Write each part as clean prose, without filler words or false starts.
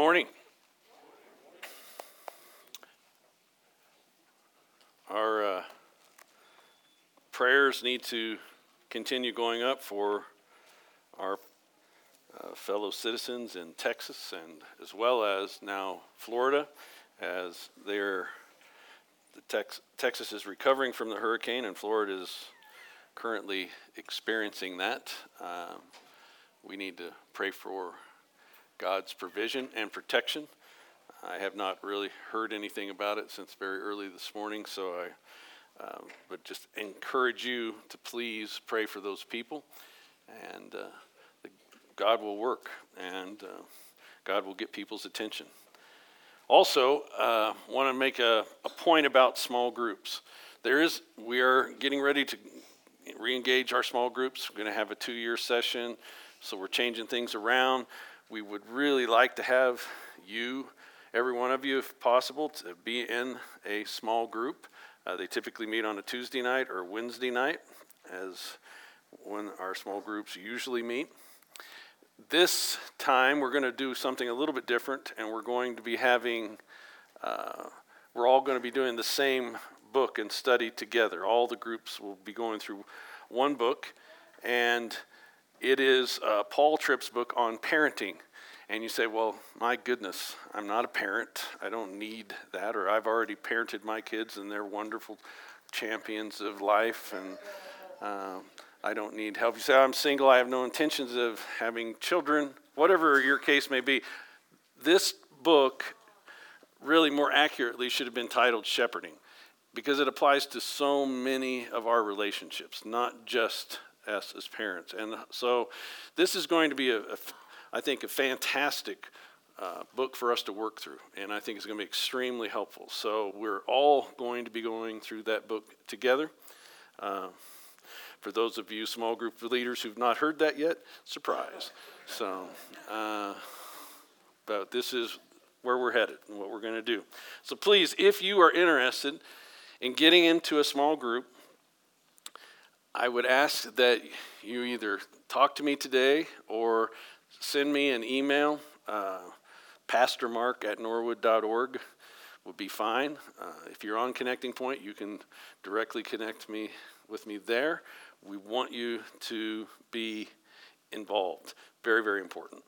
Morning. Our prayers need to continue going up for our fellow citizens in Texas and as well as now Florida, as Texas is recovering from the hurricane and Florida is currently experiencing that. We need to pray for God's provision and protection. I have not really heard anything about it since very early this morning, so I would just encourage you to please pray for those people, and God will work, and God will get people's attention. Also, want to make a point about small groups. We are getting ready to re-engage our small groups. We're going to have a 2-year session, so we're changing things around. We would really like to have you, every one of you, if possible, to be in a small group. They typically meet on a Tuesday night or Wednesday night, as when our small groups usually meet. This time, we're going to do something a little bit different, and we're going to be we're all going to be doing the same book and study together. All the groups will be going through one book, and it is Paul Tripp's book on parenting. And you say, well, my goodness, I'm not a parent. I don't need that. Or I've already parented my kids and they're wonderful champions of life. And I don't need help. You say, I'm single. I have no intentions of having children. Whatever your case may be. This book really more accurately should have been titled Shepherding, because it applies to so many of our relationships, not just us as parents. And so this is going to be I think a fantastic book for us to work through, and I think it's going to be extremely helpful. So we're all going to be going through that book together. For those of you small group leaders who've not heard that yet, surprise. So, but this is where we're headed and what we're going to do. So please, if you are interested in getting into a small group, I would ask that you either talk to me today or send me an email. pastormark@norwood.org would be fine. If you're on Connecting Point, you can directly connect with me there. We want you to be involved. Very, very important.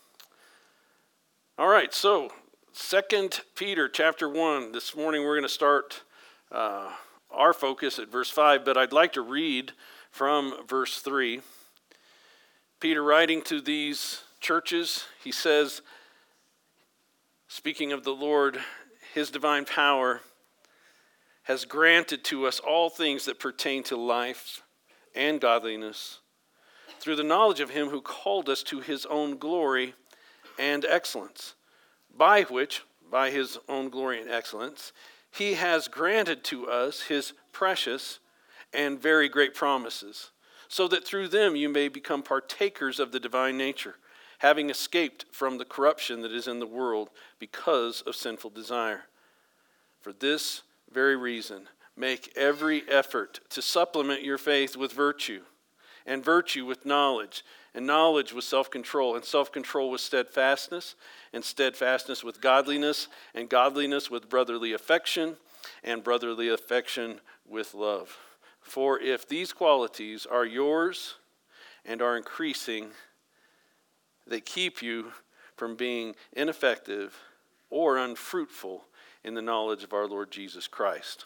All right, so 2 Peter chapter 1. This morning we're going to start our focus at verse 5, but I'd like to read from verse 3. Peter, writing to these churches, he says, speaking of the Lord, his divine power has granted to us all things that pertain to life and godliness through the knowledge of him who called us to his own glory and excellence, by his own glory and excellence, he has granted to us his precious and very great promises, so that through them you may become partakers of the divine nature, having escaped from the corruption that is in the world because of sinful desire. For this very reason, make every effort to supplement your faith with virtue, and virtue with knowledge, and knowledge with self-control, and self-control with steadfastness, and steadfastness with godliness, and godliness with brotherly affection, and brotherly affection with love. For if these qualities are yours and are increasing, they keep you from being ineffective or unfruitful in the knowledge of our Lord Jesus Christ.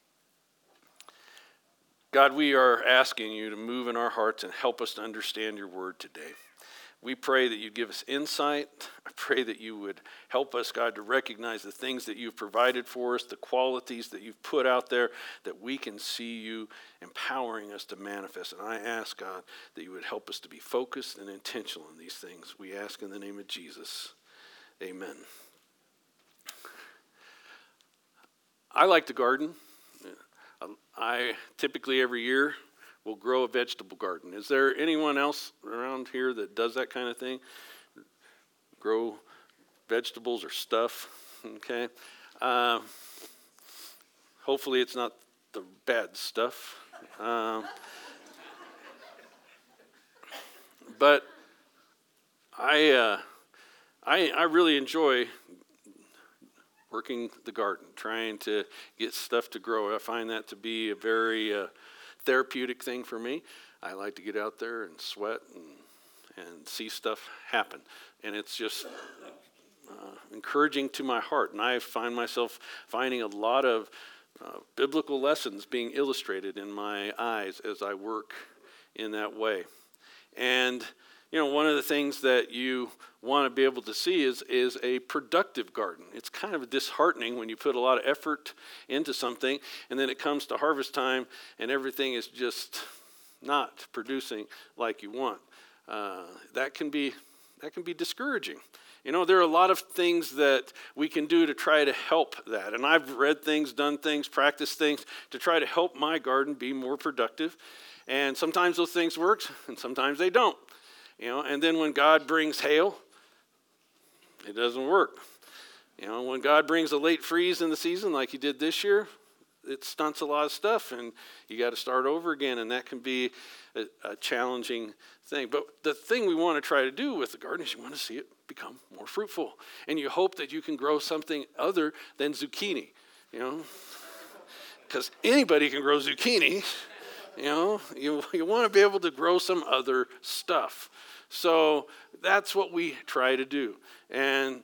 God, we are asking you to move in our hearts and help us to understand your word today. We pray that you give us insight. I pray that you would help us, God, to recognize the things that you've provided for us, the qualities that you've put out there, that we can see you empowering us to manifest. And I ask, God, that you would help us to be focused and intentional in these things. We ask in the name of Jesus. Amen. I like to garden. I typically every year will grow a vegetable garden. Is there anyone else around here that does that kind of thing? Grow vegetables or stuff, okay? Hopefully it's not the bad stuff. But I I really enjoy working the garden, trying to get stuff to grow. I find that to be a very therapeutic thing for me. I like to get out there and sweat and see stuff happen. And it's just encouraging to my heart. And I find myself finding a lot of biblical lessons being illustrated in my eyes as I work in that way. And one of the things that you want to be able to see is a productive garden. It's kind of disheartening when you put a lot of effort into something and then it comes to harvest time and everything is just not producing like you want. That can be discouraging. There are a lot of things that we can do to try to help that. And I've read things, done things, practiced things to try to help my garden be more productive. And sometimes those things work and sometimes they don't. And then when God brings hail, it doesn't work. When God brings a late freeze in the season like he did this year, it stunts a lot of stuff and you got to start over again, and that can be a challenging thing. But the thing we want to try to do with the garden is you want to see it become more fruitful. And you hope that you can grow something other than zucchini, because anybody can grow zucchini. You want to be able to grow some other stuff. So that's what we try to do. And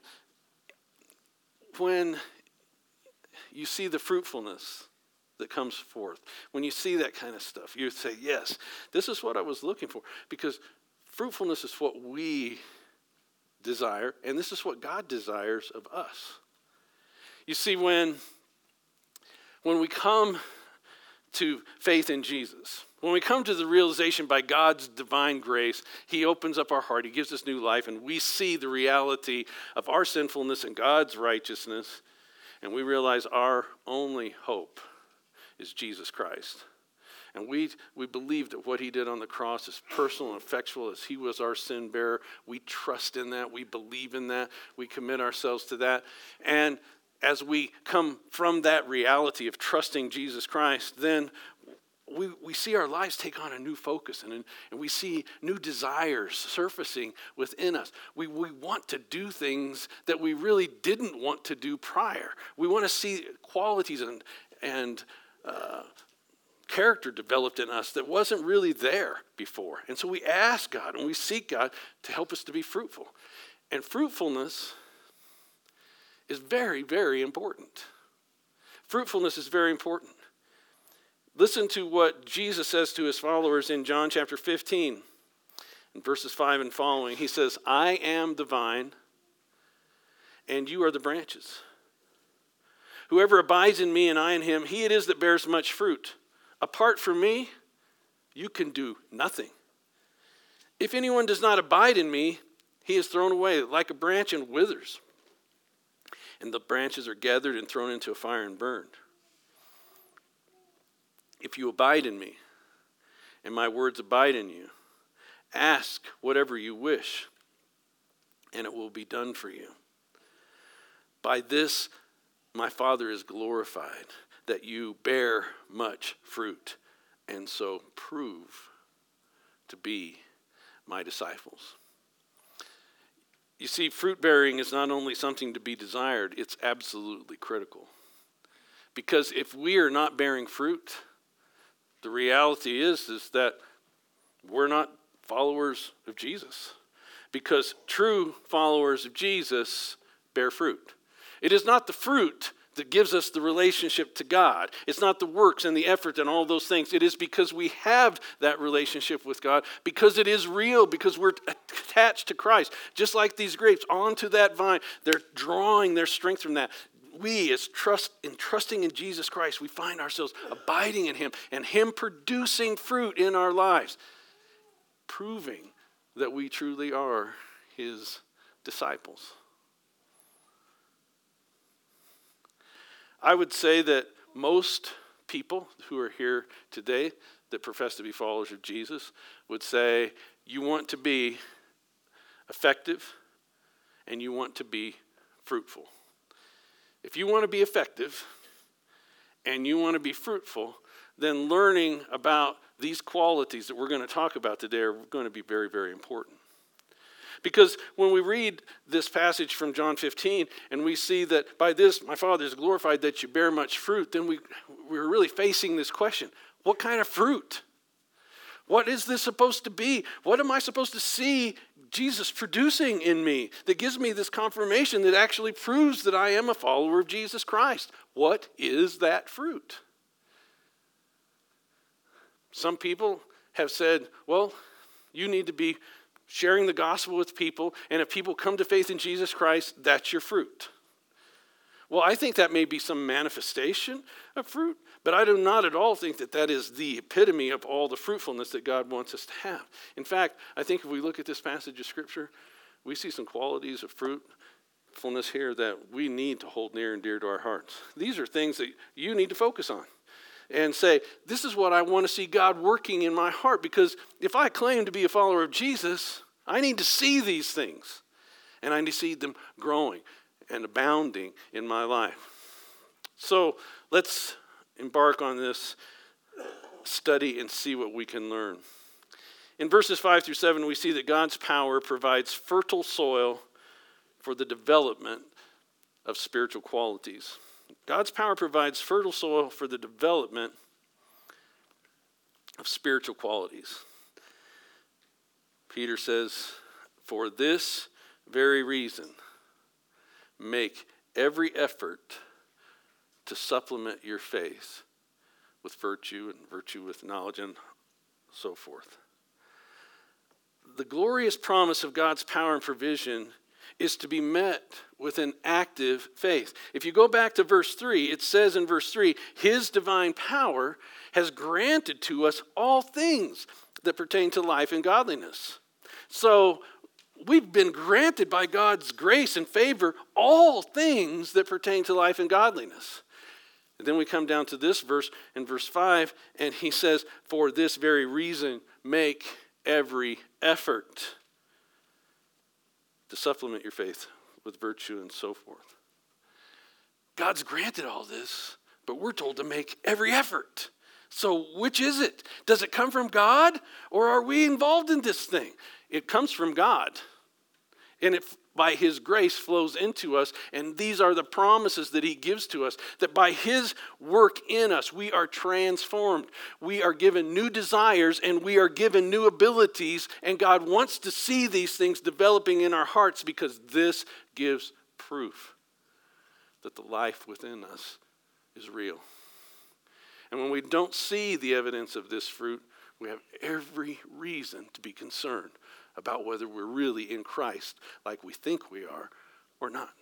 when you see the fruitfulness that comes forth, when you see that kind of stuff, you say, yes, this is what I was looking for. Because fruitfulness is what we desire, and this is what God desires of us. You see, when we come to faith in Jesus, when we come to the realization by God's divine grace, he opens up our heart, he gives us new life, and we see the reality of our sinfulness and God's righteousness, and we realize our only hope is Jesus Christ. And we believe that what he did on the cross is personal and effectual, as he was our sin bearer. We trust in that. We believe in that. We commit ourselves to that. And as we come from that reality of trusting Jesus Christ, then we see our lives take on a new focus, and we see new desires surfacing within us. We want to do things that we really didn't want to do prior. We want to see qualities and character developed in us that wasn't really there before. And so we ask God and we seek God to help us to be fruitful. And fruitfulness is very, very important. Fruitfulness is very important. Listen to what Jesus says to his followers in John chapter 15, in verses 5 and following. He says, I am the vine, and you are the branches. Whoever abides in me and I in him, he it is that bears much fruit. Apart from me, you can do nothing. If anyone does not abide in me, he is thrown away like a branch and withers. And the branches are gathered and thrown into a fire and burned. If you abide in me, and my words abide in you, ask whatever you wish, and it will be done for you. By this, my Father is glorified, that you bear much fruit, and so prove to be my disciples. You see, fruit bearing is not only something to be desired, it's absolutely critical. Because if we are not bearing fruit, the reality is that we're not followers of Jesus. Because true followers of Jesus bear fruit. It is not the fruit that gives us the relationship to God. It's not the works and the effort and all those things. It is because we have that relationship with God, because it is real, because we're attached to Christ. Just like these grapes onto that vine, they're drawing their strength from that. We, as trusting in Jesus Christ, we find ourselves abiding in him and him producing fruit in our lives, proving that we truly are his disciples. I would say that most people who are here today that profess to be followers of Jesus would say you want to be effective and you want to be fruitful. If you want to be effective and you want to be fruitful, then learning about these qualities that we're going to talk about today are going to be very, very important. Because when we read this passage from John 15 and we see that by this my Father is glorified that you bear much fruit, then we're really facing this question. What kind of fruit? What is this supposed to be? What am I supposed to see Jesus producing in me that gives me this confirmation that actually proves that I am a follower of Jesus Christ? What is that fruit? Some people have said, well, you need to be sharing the gospel with people, and if people come to faith in Jesus Christ, that's your fruit. Well, I think that may be some manifestation of fruit, but I do not at all think that that is the epitome of all the fruitfulness that God wants us to have. In fact, I think if we look at this passage of Scripture, we see some qualities of fruitfulness here that we need to hold near and dear to our hearts. These are things that you need to focus on and say, this is what I want to see God working in my heart, because if I claim to be a follower of Jesus, I need to see these things, and I need to see them growing and abounding in my life. So let's embark on this study and see what we can learn. In verses 5 through 7, we see that God's power provides fertile soil for the development of spiritual qualities. God's power provides fertile soil for the development of spiritual qualities. Peter says, for this very reason, make every effort to supplement your faith with virtue, and virtue with knowledge, and so forth. The glorious promise of God's power and provision is to be met with an active faith. If you go back to verse 3, it says in verse 3, his divine power has granted to us all things that pertain to life and godliness. So we've been granted by God's grace and favor all things that pertain to life and godliness. And then we come down to this verse in verse 5, and he says, for this very reason, make every effort to supplement your faith with virtue and so forth. God's granted all this, but we're told to make every effort. So which is it? Does it come from God, or are we involved in this thing? It comes from God. And it, by his grace, flows into us. And these are the promises that he gives to us, that by his work in us, we are transformed. We are given new desires, and we are given new abilities. And God wants to see these things developing in our hearts, because this gives proof that the life within us is real. And when we don't see the evidence of this fruit, we have every reason to be concerned about whether we're really in Christ like we think we are or not.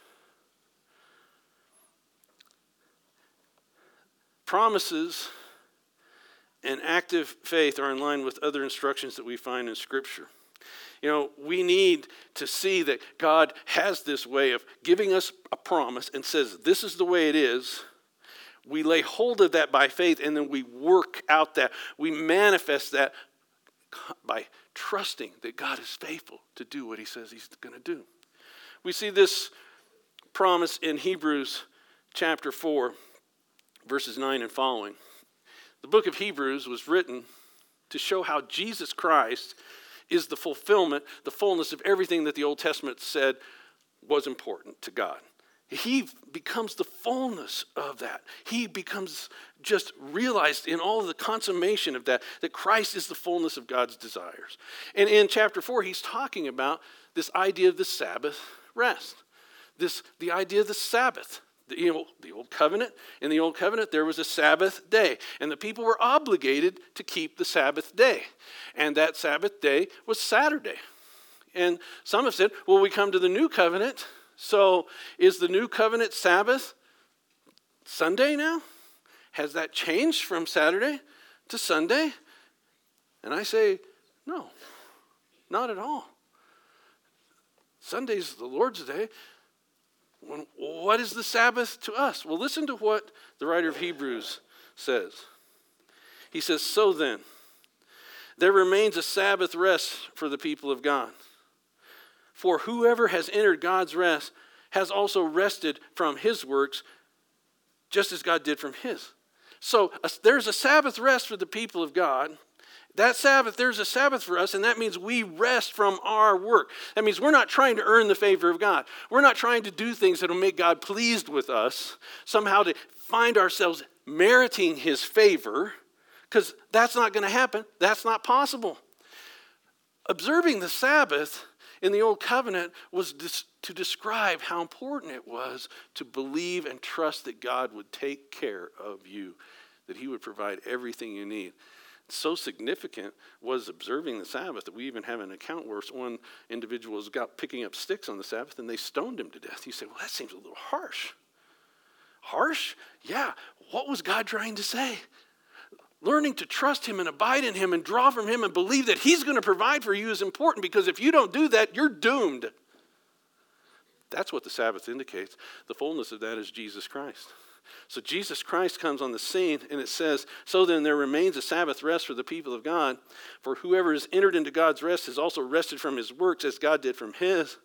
Promises and active faith are in line with other instructions that we find in Scripture. You know, we need to see that God has this way of giving us a promise and says, this is the way it is. We lay hold of that by faith, and then we work out that. We manifest that by trusting that God is faithful to do what he says he's going to do. We see this promise in Hebrews chapter 4, verses 9 and following. The book of Hebrews was written to show how Jesus Christ is the fulfillment, the fullness of everything that the Old Testament said was important to God. He becomes the fullness of that. He becomes just realized in all of the consummation of that Christ is the fullness of God's desires. And in chapter 4, he's talking about this idea of the Sabbath rest. The idea of the Sabbath. The Old Covenant. In the Old Covenant, there was a Sabbath day. And the people were obligated to keep the Sabbath day. And that Sabbath day was Saturday. And some have said, well, we come to the New Covenant. So is the New Covenant Sabbath Sunday now? Has that changed from Saturday to Sunday? And I say, no, not at all. Sunday's the Lord's day. What is the Sabbath to us? Well, listen to what the writer of Hebrews says. He says, so then, there remains a Sabbath rest for the people of God. For whoever has entered God's rest has also rested from his works, just as God did from his. So there's a Sabbath rest for the people of God. That Sabbath, there's a Sabbath for us, and that means we rest from our work. That means we're not trying to earn the favor of God. We're not trying to do things that will make God pleased with us, somehow to find ourselves meriting his favor, because that's not going to happen. That's not possible. Observing the Sabbath in the Old Covenant was to describe how important it was to believe and trust that God would take care of you, that he would provide everything you need. So significant was observing the Sabbath that we even have an account where one individual was picking up sticks on the Sabbath and they stoned him to death. You say, well, that seems a little harsh. Harsh? Yeah. What was God trying to say? Learning to trust him and abide in him and draw from him and believe that he's going to provide for you is important, because if you don't do that, you're doomed. That's what the Sabbath indicates. The fullness of that is Jesus Christ. So Jesus Christ comes on the scene, and it says, so then there remains a Sabbath rest for the people of God. For whoever has entered into God's rest has also rested from his works as God did from his.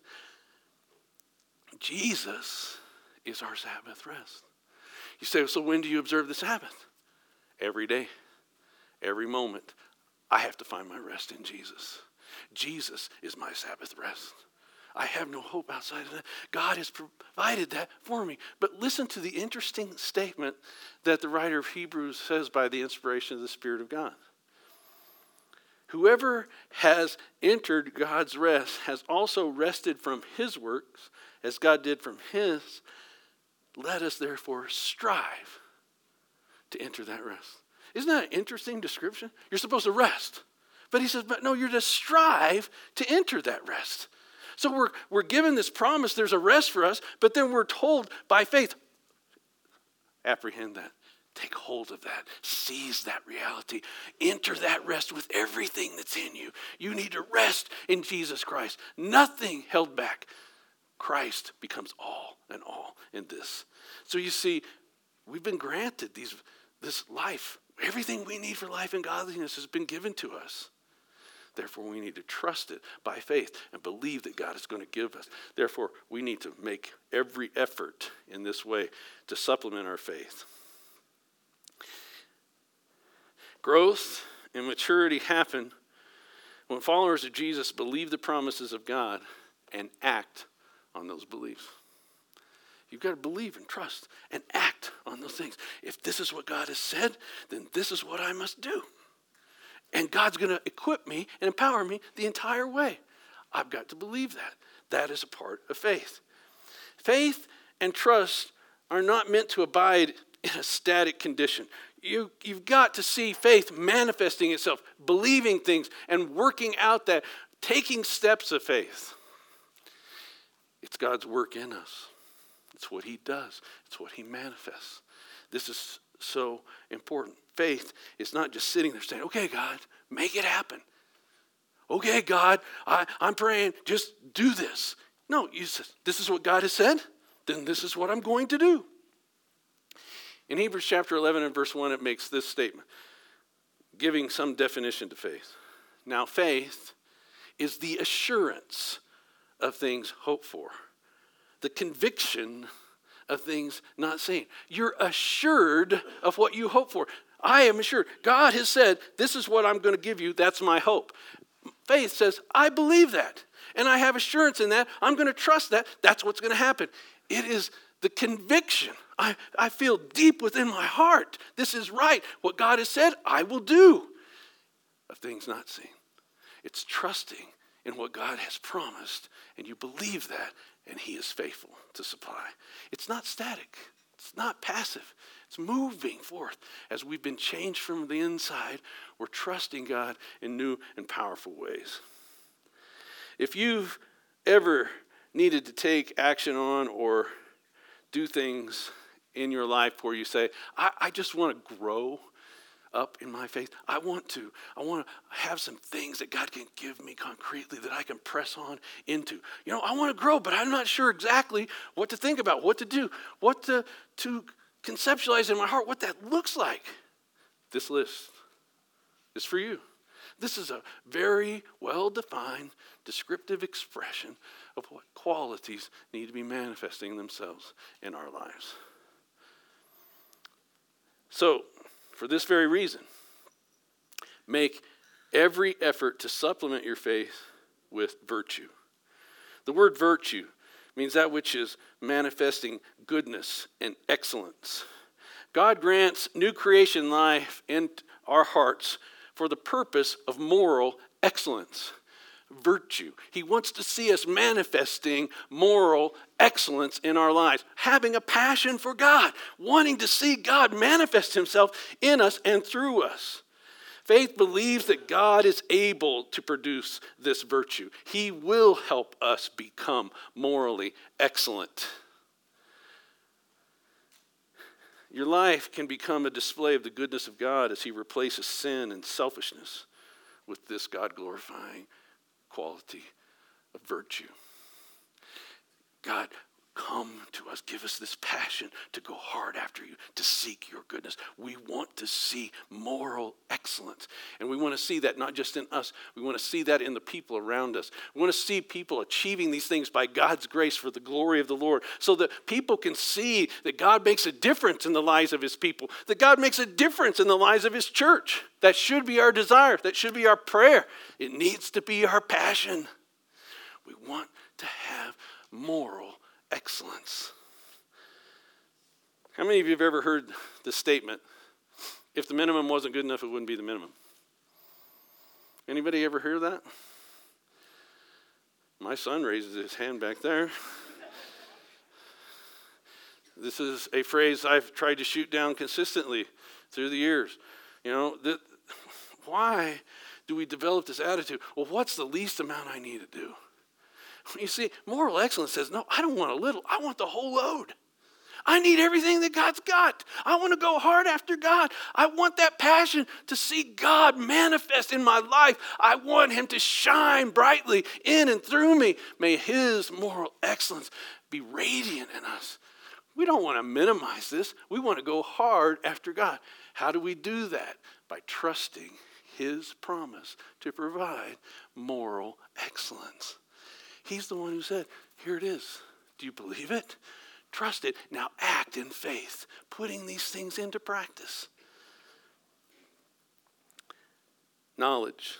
Jesus is our Sabbath rest. You say, so when do you observe the Sabbath? Every day, every moment. I have to find my rest in Jesus. Jesus is my Sabbath rest. I have no hope outside of that. God has provided that for me. But listen to the interesting statement that the writer of Hebrews says by the inspiration of the Spirit of God. Whoever has entered God's rest has also rested from his works as God did from his. Let us therefore strive to enter that rest. Isn't that an interesting description? You're supposed to rest. But he says, but no, you're to strive to enter that rest. So we're given this promise, there's a rest for us, but then we're told by faith, apprehend that, take hold of that, seize that reality, enter that rest with everything that's in you. You need to rest in Jesus Christ. Nothing held back. Christ becomes all and all in this. So you see, we've been granted this life. Everything we need for life and godliness has been given to us. Therefore, we need to trust it by faith and believe that God is going to give us. Therefore, we need to make every effort in this way to supplement our faith. Growth and maturity happen when followers of Jesus believe the promises of God and act on those beliefs. You've got to believe and trust and act on those things. If this is what God has said, then this is what I must do. And God's going to equip me and empower me the entire way. I've got to believe that. That is a part of faith. Faith and trust are not meant to abide in a static condition. You've got to see faith manifesting itself, believing things, and working out that, taking steps of faith. It's God's work in us. It's what he does. It's what he manifests. This is so important. Faith is not just sitting there saying, okay, God, make it happen. Okay, God, I'm praying, just do this. No, you said, this is what God has said, then this is what I'm going to do. In Hebrews chapter 11 and verse 1, it makes this statement, giving some definition to faith. Now, faith is the assurance of things hoped for, the conviction of things not seen. You're assured of what you hope for. I am assured. God has said, this is what I'm going to give you. That's my hope. Faith says, I believe that. And I have assurance in that. I'm going to trust that. That's what's going to happen. It is the conviction. I feel deep within my heart. This is right. What God has said, I will do. Of things not seen. It's trusting in what God has promised. And you believe that. And he is faithful to supply. It's not static. It's not passive. It's moving forth. As we've been changed from the inside, we're trusting God in new and powerful ways. If you've ever needed to take action on or do things in your life where you say, I just want to grow up in my faith. I want to have some things that God can give me concretely that I can press on into. You know, I want to grow, but I'm not sure exactly what to think about, what to do, what to conceptualize in my heart, what that looks like. This list is for you. This is a very well-defined, descriptive expression of what qualities need to be manifesting themselves in our lives. So, for this very reason, make every effort to supplement your faith with virtue. The word virtue means that which is manifesting goodness and excellence. God grants new creation life in our hearts for the purpose of moral excellence, virtue. He wants to see us manifesting moral excellence in our lives, having a passion for God, wanting to see God manifest himself in us and through us. Faith believes that God is able to produce this virtue. He will help us become morally excellent. Your life can become a display of the goodness of God as he replaces sin and selfishness with this God-glorifying quality of virtue. God, come to us. Give us this passion to go hard after you, to seek your goodness. We want to see moral excellence. And we want to see that not just in us. We want to see that in the people around us. We want to see people achieving these things by God's grace for the glory of the Lord, so that people can see that God makes a difference in the lives of his people, that God makes a difference in the lives of his church. That should be our desire. That should be our prayer. It needs to be our passion. We want to have moral excellence. How many of you have ever heard the statement, if the minimum wasn't good enough, it wouldn't be the minimum? Anybody ever hear that? My son raises his hand back there. This is a phrase I've tried to shoot down consistently through the years. Why do we develop this attitude? Well, what's the least amount I need to do? You see, moral excellence says, no, I don't want a little. I want the whole load. I need everything that God's got. I want to go hard after God. I want that passion to see God manifest in my life. I want him to shine brightly in and through me. May his moral excellence be radiant in us. We don't want to minimize this. We want to go hard after God. How do we do that? By trusting his promise to provide moral excellence. He's the one who said, here it is. Do you believe it? Trust it. Now act in faith, putting these things into practice. Knowledge.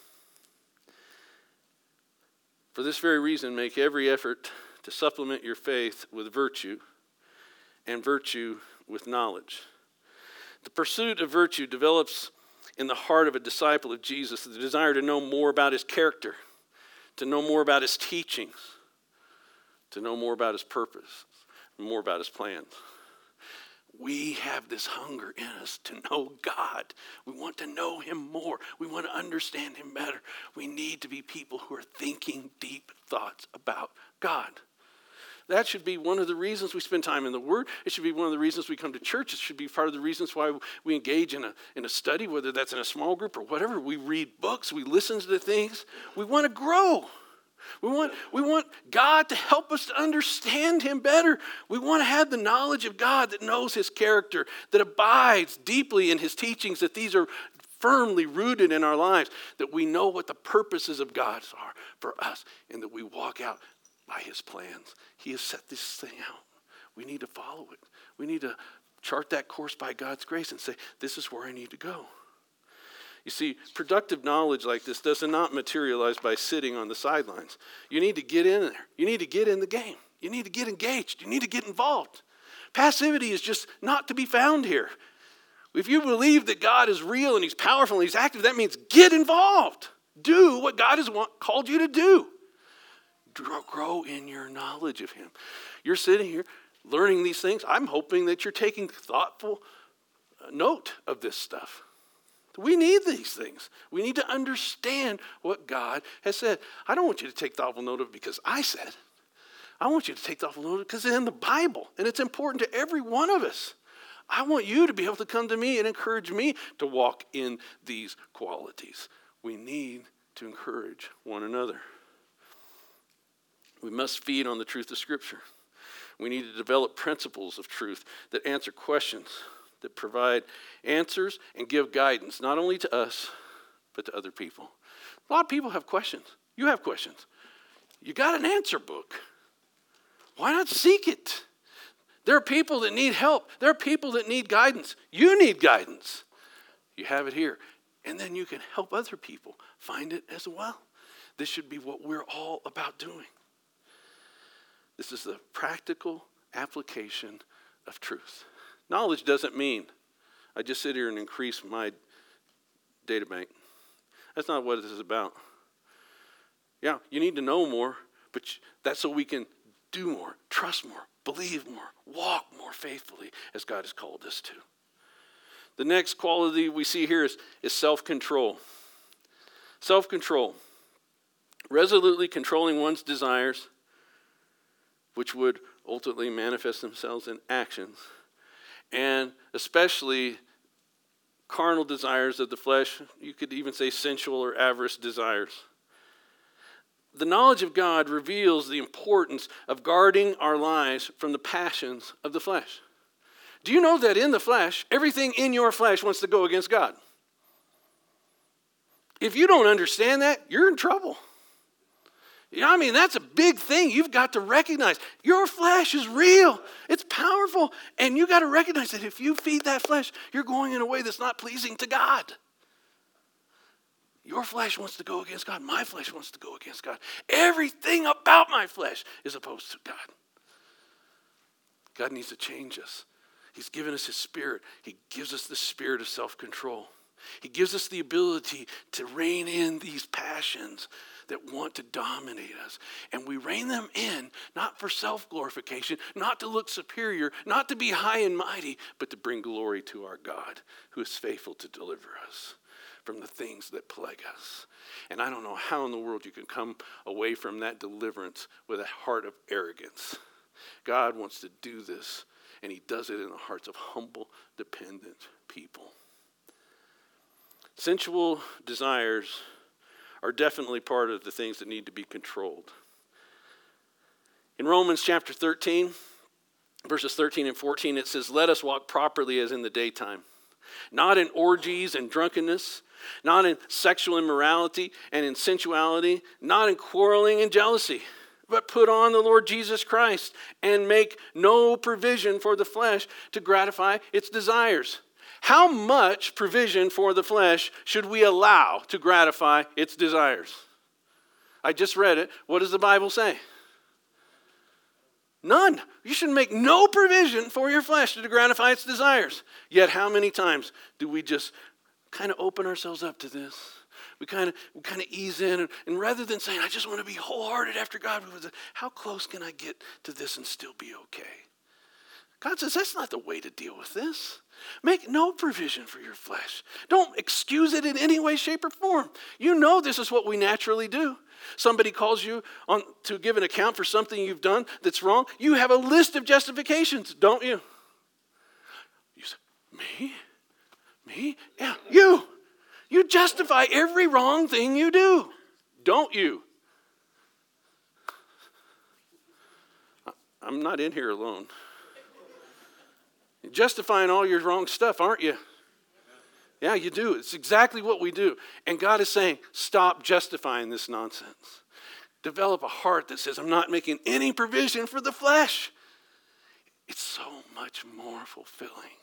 For this very reason, make every effort to supplement your faith with virtue, and virtue with knowledge. The pursuit of virtue develops in the heart of a disciple of Jesus the desire to know more about his character, to know more about his teachings, to know more about his purpose, more about his plans. We have this hunger in us to know God. We want to know him more. We want to understand him better. We need to be people who are thinking deep thoughts about God. That should be one of the reasons we spend time in the Word. It should be one of the reasons we come to church. It should be part of the reasons why we engage in a study, whether that's in a small group or whatever. We read books. We listen to things. We want to grow. We want God to help us to understand him better. We want to have the knowledge of God that knows his character, that abides deeply in his teachings, that these are firmly rooted in our lives, that we know what the purposes of God are for us, and that we walk out by his plans. He has set this thing out. We need to follow it. We need to chart that course by God's grace and say, this is where I need to go. You see, productive knowledge like this does not materialize by sitting on the sidelines. You need to get in there. You need to get in the game. You need to get engaged. You need to get involved. Passivity is just not to be found here. If you believe that God is real and he's powerful and he's active, that means get involved. Do what God has called you to do. Grow in your knowledge of him. You're sitting here learning these things. I'm hoping that you're taking thoughtful note of this stuff. We need these things. We need to understand what God has said. I don't want you to take thoughtful note of it because I said. I want you to take thoughtful note of it because it's in the Bible, and it's important to every one of us. I want you to be able to come to me and encourage me to walk in these qualities. We need to encourage one another. We must feed on the truth of Scripture. We need to develop principles of truth that answer questions, that provide answers and give guidance, not only to us, but to other people. A lot of people have questions. You have questions. You got an answer book. Why not seek it? There are people that need help. There are people that need guidance. You need guidance. You have it here. And then you can help other people find it as well. This should be what we're all about doing. This is the practical application of truth. Knowledge doesn't mean I just sit here and increase my data bank. That's not what this is about. Yeah, you need to know more, but that's so we can do more, trust more, believe more, walk more faithfully as God has called us to. The next quality we see here is self-control. Self-control. Resolutely controlling one's desires, which would ultimately manifest themselves in actions, and especially carnal desires of the flesh. You could even say sensual or avarice desires. The knowledge of God reveals the importance of guarding our lives from the passions of the flesh. Do you know that in the flesh, everything in your flesh wants to go against God? If you don't understand that, you're in trouble. I mean, that's a big thing. You've got to recognize your flesh is real. It's powerful. And you got to recognize that if you feed that flesh, you're going in a way that's not pleasing to God. Your flesh wants to go against God. My flesh wants to go against God. Everything about my flesh is opposed to God. God needs to change us. He's given us his spirit. He gives us the spirit of self-control. He gives us the ability to rein in these passions that want to dominate us. And we rein them in, not for self-glorification, not to look superior, not to be high and mighty, but to bring glory to our God, who is faithful to deliver us from the things that plague us. And I don't know how in the world you can come away from that deliverance with a heart of arrogance. God wants to do this, and he does it in the hearts of humble, dependent people. Sensual desires are definitely part of the things that need to be controlled. In Romans chapter 13, verses 13 and 14, it says, "Let us walk properly as in the daytime, not in orgies and drunkenness, not in sexual immorality and in sensuality, not in quarreling and jealousy, but put on the Lord Jesus Christ and make no provision for the flesh to gratify its desires." How much provision for the flesh should we allow to gratify its desires? I just read it. What does the Bible say? None. You should make no provision for your flesh to gratify its desires. Yet how many times do we just kind of open ourselves up to this? We kind of ease in, and rather than saying, I just want to be wholehearted after God, how close can I get to this and still be okay? God says that's not the way to deal with this. Make no provision for your flesh. Don't excuse it in any way, shape, or form. You know this is what we naturally do. Somebody calls you on to give an account for something you've done that's wrong. You have a list of justifications, don't you? You say, me? Me? Yeah, you. You justify every wrong thing you do, don't you? I'm not in here alone. You're justifying all your wrong stuff, aren't you? Yeah, you do. It's exactly what we do. And God is saying, stop justifying this nonsense. Develop a heart that says, I'm not making any provision for the flesh. It's so much more fulfilling.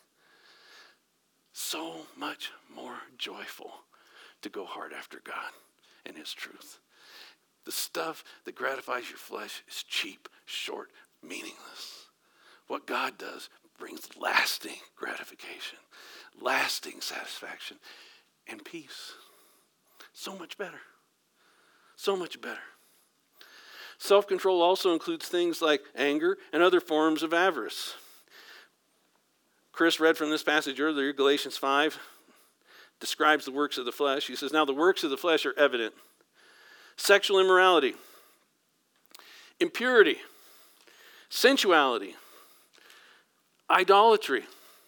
So much more joyful to go hard after God and his truth. The stuff that gratifies your flesh is cheap, short, meaningless. What God does brings lasting gratification, lasting satisfaction, and peace. So much better. So much better. Self-control also includes things like anger and other forms of avarice. Chris read from this passage earlier, Galatians 5, describes the works of the flesh. He says, now the works of the flesh are evident. Sexual immorality, impurity, sensuality, idolatry.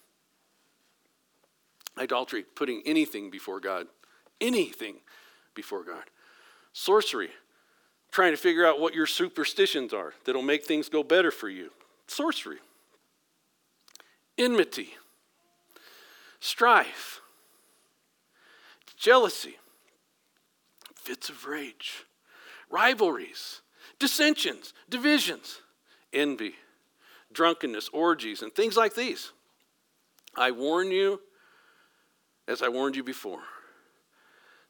Idolatry, putting anything before God. Anything before God. Sorcery, trying to figure out what your superstitions are that'll make things go better for you. Sorcery. Enmity. Strife. Jealousy. Fits of rage. Rivalries. Dissensions. Divisions. Envy. Drunkenness, orgies, and things like these. I warn you, as I warned you before,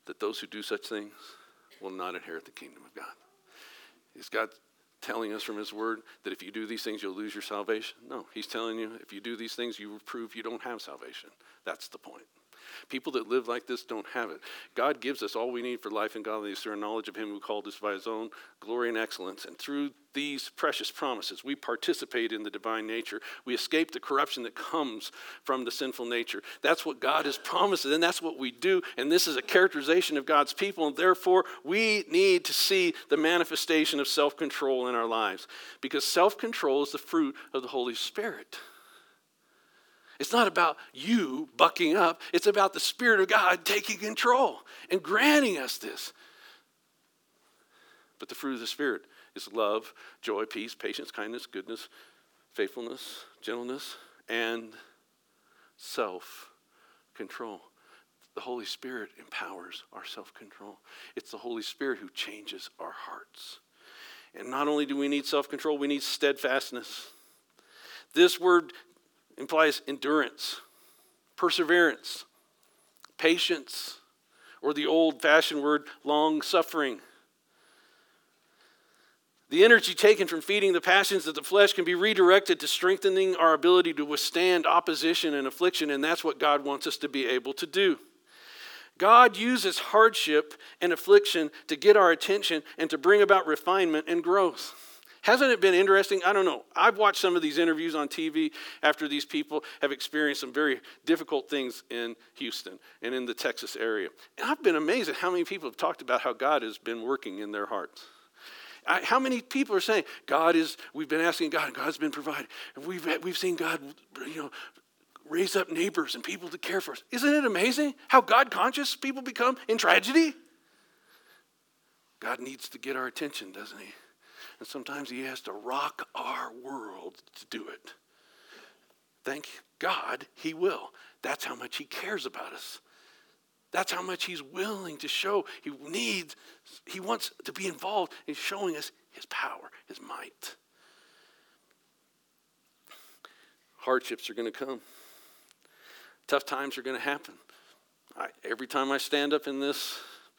that those who do such things will not inherit the kingdom of God. Is God telling us from his word that if you do these things, you'll lose your salvation? No, he's telling you if you do these things, you prove you don't have salvation. That's the point. People that live like this don't have it. God gives us all we need for life and godliness through our knowledge of him who called us by his own glory and excellence. And through these precious promises, we participate in the divine nature. We escape the corruption that comes from the sinful nature. That's what God has promised, and that's what we do. And this is a characterization of God's people. And therefore, we need to see the manifestation of self-control in our lives. Because self-control is the fruit of the Holy Spirit. It's not about you bucking up. It's about the Spirit of God taking control and granting us this. But the fruit of the Spirit is love, joy, peace, patience, kindness, goodness, faithfulness, gentleness, and self-control. The Holy Spirit empowers our self-control. It's the Holy Spirit who changes our hearts. And not only do we need self-control, we need steadfastness. This word implies endurance, perseverance, patience, or the old-fashioned word long-suffering. The energy taken from feeding the passions of the flesh can be redirected to strengthening our ability to withstand opposition and affliction, and that's what God wants us to be able to do. God uses hardship and affliction to get our attention and to bring about refinement and growth. Hasn't it been interesting? I don't know. I've watched some of these interviews on TV after these people have experienced some very difficult things in Houston and in the Texas area. And I've been amazed at how many people have talked about how God has been working in their hearts. How many people are saying, we've been asking God, and God's been providing. And we've seen God, raise up neighbors and people to care for us. Isn't it amazing how God-conscious people become in tragedy? God needs to get our attention, doesn't he? And sometimes he has to rock our world to do it. Thank God he will. That's how much he cares about us. That's how much he's willing to show. He wants to be involved in showing us his power, his might. Hardships are going to come. Tough times are going to happen. Every time I stand up in this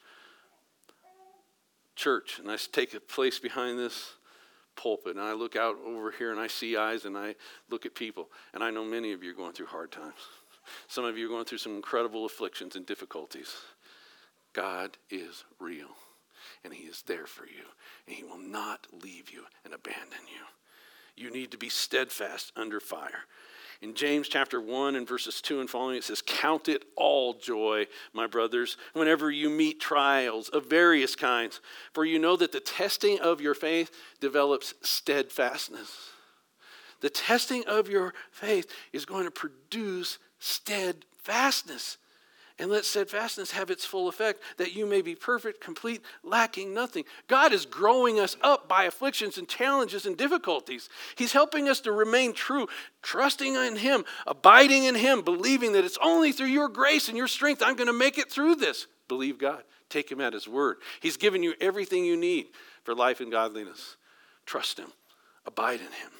church and I take a place behind this pulpit and I look out over here and I see eyes and I look at people, and I know many of you are going through hard times. Some of you are going through some incredible afflictions and difficulties. God is real and he is there for you, and he will not leave you and abandon you. You need to be steadfast under fire. In James chapter 1 and verses 2 and following, it says, "Count it all joy, my brothers, whenever you meet trials of various kinds. For you know that the testing of your faith develops steadfastness." The testing of your faith is going to produce steadfastness. And let steadfastness have its full effect, that you may be perfect, complete, lacking nothing. God is growing us up by afflictions and challenges and difficulties. He's helping us to remain true, trusting in him, abiding in him, believing that it's only through your grace and your strength I'm going to make it through this. Believe God. Take him at his word. He's given you everything you need for life and godliness. Trust him. Abide in him.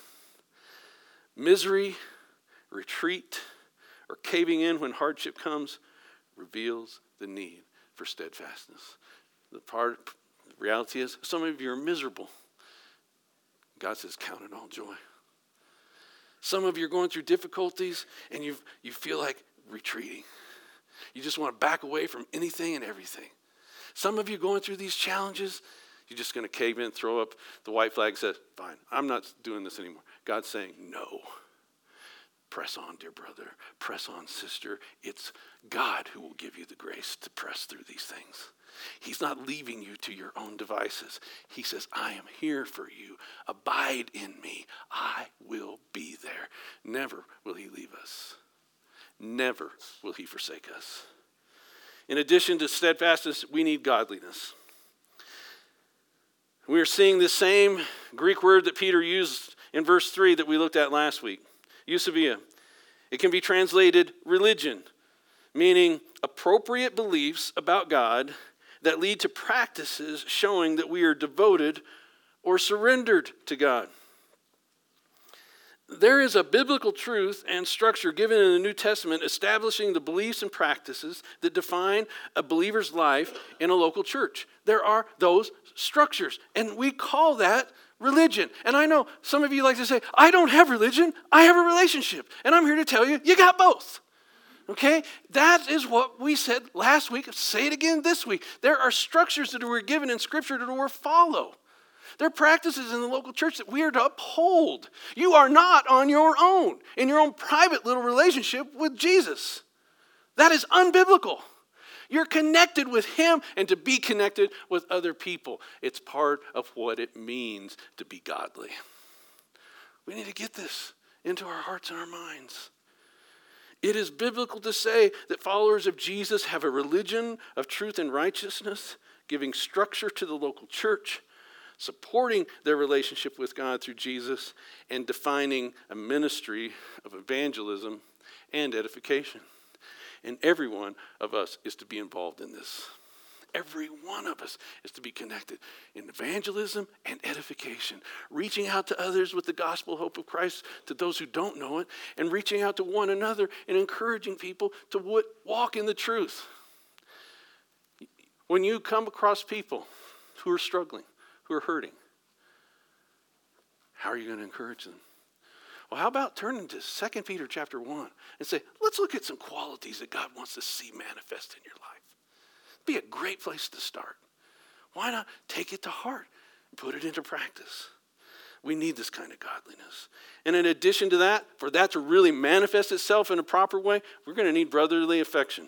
Misery, retreat, or caving in when hardship comes reveals the need for steadfastness. The reality is, some of you are miserable. God says, count it all joy. Some of you are going through difficulties and you feel like retreating. You just want to back away from anything and everything. Some of you going through these challenges, you're just going to cave in, throw up the white flag, says, fine, I'm not doing this anymore. God's saying, no. Press on, dear brother. Press on, sister. It's God who will give you the grace to press through these things. He's not leaving you to your own devices. He says, I am here for you. Abide in me. I will be there. Never will he leave us. Never will he forsake us. In addition to steadfastness, we need godliness. We are seeing the same Greek word that Peter used in verse 3 that we looked at last week. Eusebia. It can be translated religion, meaning appropriate beliefs about God that lead to practices showing that we are devoted or surrendered to God. There is a biblical truth and structure given in the New Testament establishing the beliefs and practices that define a believer's life in a local church. There are those structures, and we call that religion. And I know some of you like to say, I don't have religion, I have a relationship. And I'm here to tell you, you got both. Okay? That is what we said last week. Say it again this week. There are structures that we're given in Scripture that we're follow. There are practices in the local church that we are to uphold. You are not on your own, in your own private little relationship with Jesus. That is unbiblical. You're connected with Him and to be connected with other people. It's part of what it means to be godly. We need to get this into our hearts and our minds. It is biblical to say that followers of Jesus have a religion of truth and righteousness, giving structure to the local church, supporting their relationship with God through Jesus, and defining a ministry of evangelism and edification. And every one of us is to be involved in this. Every one of us is to be connected in evangelism and edification, reaching out to others with the gospel hope of Christ, to those who don't know it, and reaching out to one another and encouraging people to walk in the truth. When you come across people who are struggling, who are hurting, how are you going to encourage them? Well, how about turning to 2 Peter chapter 1 and say, let's look at some qualities that God wants to see manifest in your life. It'd be a great place to start. Why not take it to heart and put it into practice? We need this kind of godliness. And in addition to that, for that to really manifest itself in a proper way, we're going to need brotherly affection.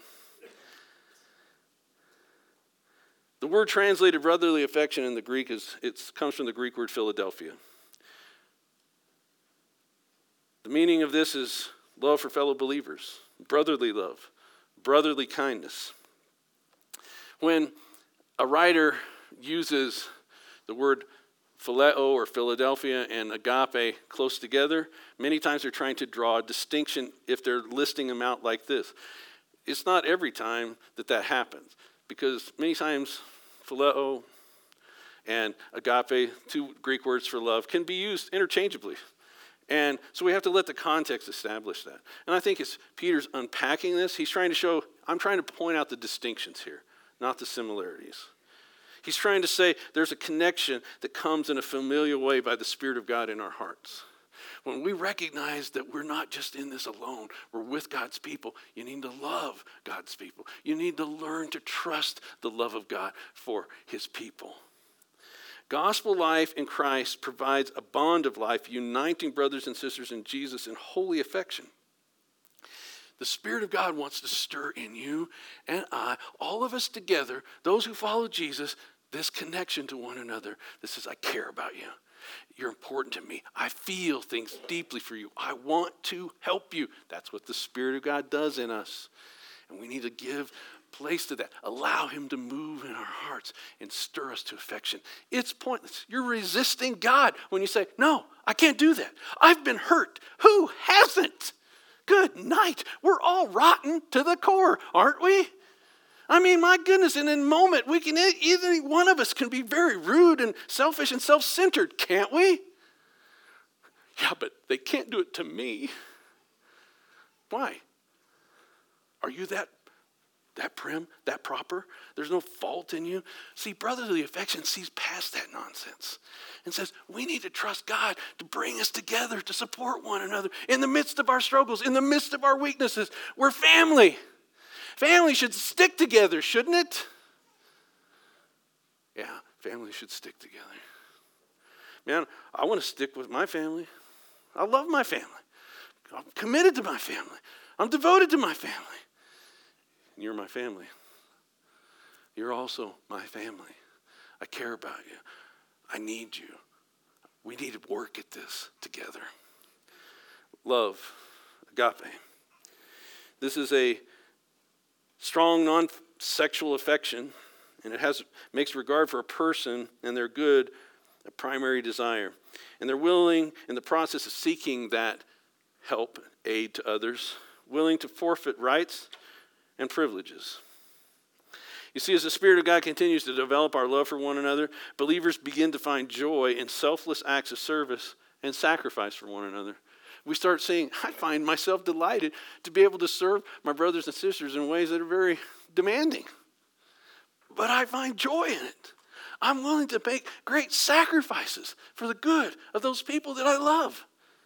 The word translated brotherly affection in the Greek comes from the Greek word Philadelphia. The meaning of this is love for fellow believers, brotherly love, brotherly kindness. When a writer uses the word phileo or Philadelphia and agape close together, many times they're trying to draw a distinction if they're listing them out like this. It's not every time that happens, because many times phileo and agape, two Greek words for love, can be used interchangeably. And so we have to let the context establish that. And I think as Peter's unpacking this, I'm trying to point out the distinctions here, not the similarities. He's trying to say there's a connection that comes in a familiar way by the Spirit of God in our hearts. When we recognize that we're not just in this alone, we're with God's people, you need to love God's people. You need to learn to trust the love of God for His people. Gospel life in Christ provides a bond of life, uniting brothers and sisters in Jesus in holy affection. The Spirit of God wants to stir in you and I, all of us together, those who follow Jesus, this connection to one another. This is, I care about you. You're important to me. I feel things deeply for you. I want to help you. That's what the Spirit of God does in us. And we need to give place to that. Allow Him to move in our hearts and stir us to affection. It's pointless. You're resisting God when you say, no, I can't do that. I've been hurt. Who hasn't? Good night. We're all rotten to the core, aren't we? I mean, my goodness, in a moment, either one of us can be very rude and selfish and self-centered, can't we? Yeah, but they can't do it to me. Why? Are you that prim, that proper? There's no fault in you? See, brotherly affection sees past that nonsense and says, we need to trust God to bring us together, to support one another in the midst of our struggles, in the midst of our weaknesses. We're family. Family should stick together, shouldn't it? Yeah, family should stick together. Man, I want to stick with my family. I love my family. I'm committed to my family. I'm devoted to my family. And you're my family. You're also my family. I care about you. I need you. We need to work at this together. Love, agape. This is a strong non-sexual affection, and it makes regard for a person and their good a primary desire. And they're willing, in the process of seeking that help, aid to others, willing to forfeit rights and privileges. You see, as the Spirit of God continues to develop our love for one another, believers begin to find joy in selfless acts of service and sacrifice for one another. we start saying, I find myself delighted to be able to serve my brothers and sisters in ways that are very demanding. But I find joy in it. I'm willing to make great sacrifices for the good of those people that I love.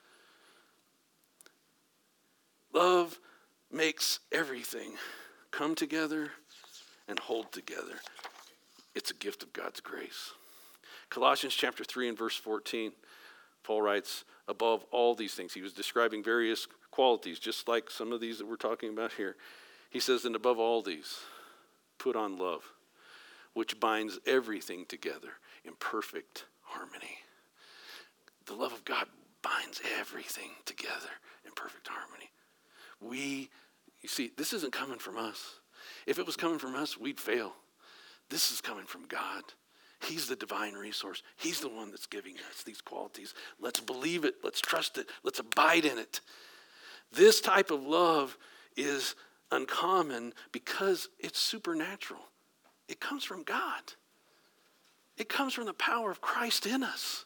Love makes everything come together and hold together. It's a gift of God's grace. Colossians chapter 3 and verse 14, Paul writes, above all these things. He was describing various qualities, just like some of these that we're talking about here. He says, and above all these, put on love, which binds everything together in perfect harmony. The love of God binds everything together in perfect harmony. You see, this isn't coming from us. If it was coming from us, we'd fail. This is coming from God. He's the divine resource. He's the one that's giving us these qualities. Let's believe it. Let's trust it. Let's abide in it. This type of love is uncommon because it's supernatural. It comes from God. It comes from the power of Christ in us.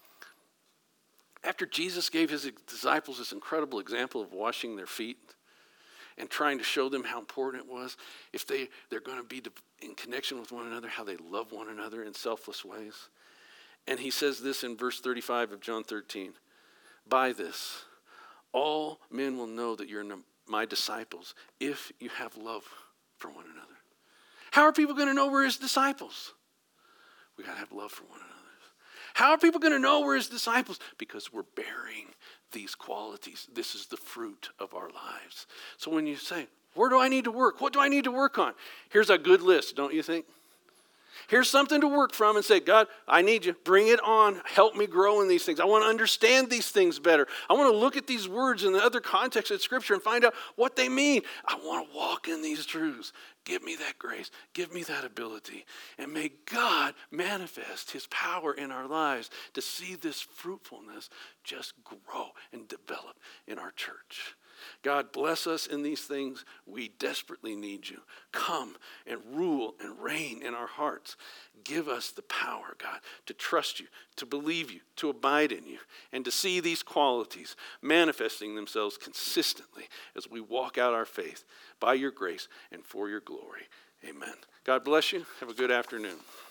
After Jesus gave his disciples this incredible example of washing their feet and trying to show them how important it was, if they're going to be in connection with one another, how they love one another in selfless ways. And he says this in verse 35 of John 13. By this, all men will know that you're my disciples if you have love for one another. How are people going to know we're his disciples? We got to have love for one another. How are people going to know we're his disciples? Because we're bearing these qualities. This is the fruit of our lives. So when you say, where do I need to work? What do I need to work on? Here's a good list, don't you think? Here's something to work from and say, God, I need you. Bring it on. Help me grow in these things. I want to understand these things better. I want to look at these words in the other context of Scripture and find out what they mean. I want to walk in these truths. Give me that grace. Give me that ability. And may God manifest his power in our lives to see this fruitfulness just grow and develop in our church. God, bless us in these things. We desperately need you. Come and rule and reign in our hearts. Give us the power, God, to trust you, to believe you, to abide in you, and to see these qualities manifesting themselves consistently as we walk out our faith by your grace and for your glory. Amen. God bless you. Have a good afternoon.